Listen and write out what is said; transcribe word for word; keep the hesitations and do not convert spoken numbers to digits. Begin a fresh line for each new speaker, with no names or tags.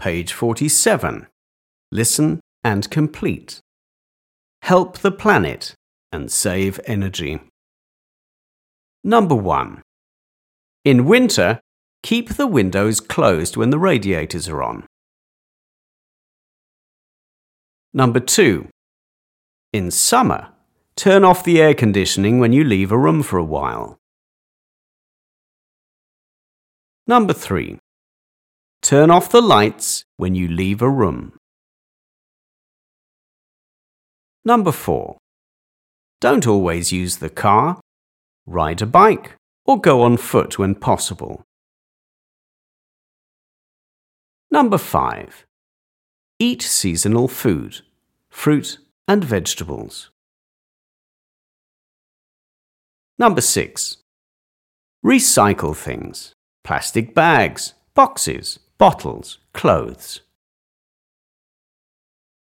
page forty-seven. Listen and complete. Help the planet and save energy. Number one. In winter, keep the windows closed when the radiators are on. Number two. In summer, turn off the air conditioning when you leave a room for a while. Number three. Turn off the lights when you leave a room. Number four. Don't always use the car. Ride a bike or go on foot when possible. Number five. Eat seasonal food, fruit and vegetables. Number six. Recycle things, plastic bags, boxes, bottles, clothes.